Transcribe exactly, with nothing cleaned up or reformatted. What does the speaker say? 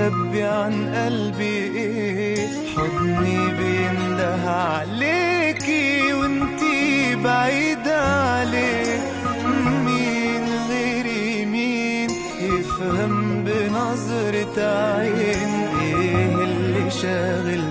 مخبي عن قلبي ايه، حضني بينده عليكي وانتي بعيدة عليه. مين غيري مين يفهم بنظرة عين ايه اللي شاغل